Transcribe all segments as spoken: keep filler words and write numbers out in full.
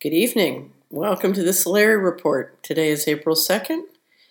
Good evening. Welcome to the Solari Report. Today is April second,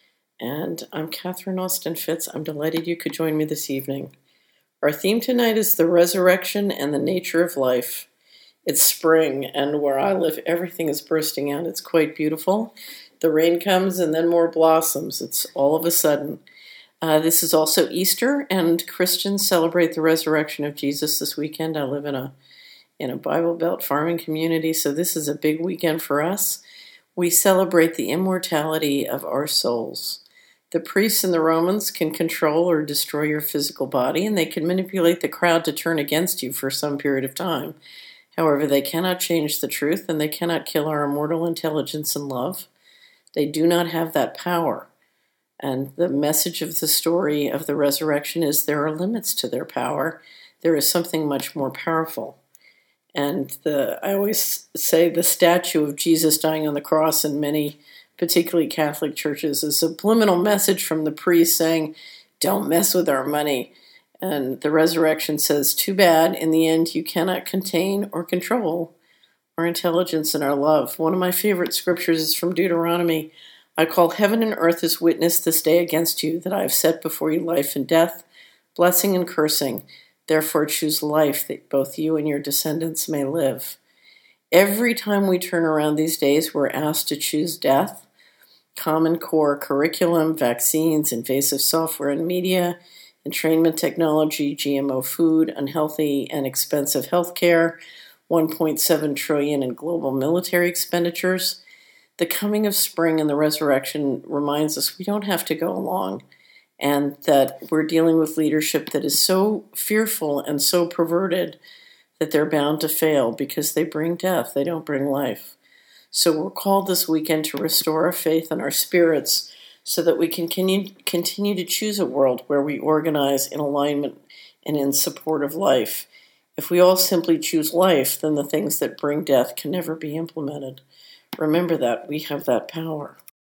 and I'm Catherine Austin Fitz. I'm delighted you could join me this evening. Our theme tonight is the resurrection and the nature of life. It's spring, and where I live, everything is bursting out. It's quite beautiful. The rain comes and then more blossoms. It's all of a sudden. Uh, this is also Easter, and Christians celebrate the resurrection of Jesus this weekend. I live in a in a Bible Belt farming community, so this is a big weekend for us. We celebrate the immortality of our souls. The priests and the Romans can control or destroy your physical body, and they can manipulate the crowd to turn against you for some period of time. However, they cannot change the truth, and they cannot kill our immortal intelligence and love. They do not have that power. And the message of the story of the resurrection is there are limits to their power. There is something much more powerful. And the I always say the statue of Jesus dying on the cross in many, particularly Catholic churches, is a subliminal message from the priest saying, don't mess with our money. And the resurrection says, too bad, in the end you cannot contain or control our intelligence and our love. One of my favorite scriptures is from Deuteronomy. I call heaven and earth as witness this day against you, that I have set before you life and death, blessing and cursing. Therefore choose life, that both you and your descendants may live. Every time we turn around these days, we're asked to choose death. Common Core curriculum, vaccines, invasive software and media, entrainment technology, G M O food, unhealthy and expensive health care, one point seven trillion dollars in global military expenditures. The coming of spring and the resurrection reminds us we don't have to go along, and that we're dealing with leadership that is so fearful and so perverted that they're bound to fail because they bring death, they don't bring life. So we're called this weekend to restore our faith and our spirits so that we can continue to choose a world where we organize in alignment and in support of life. If we all simply choose life, then the things that bring death can never be implemented. Remember that. We have that power.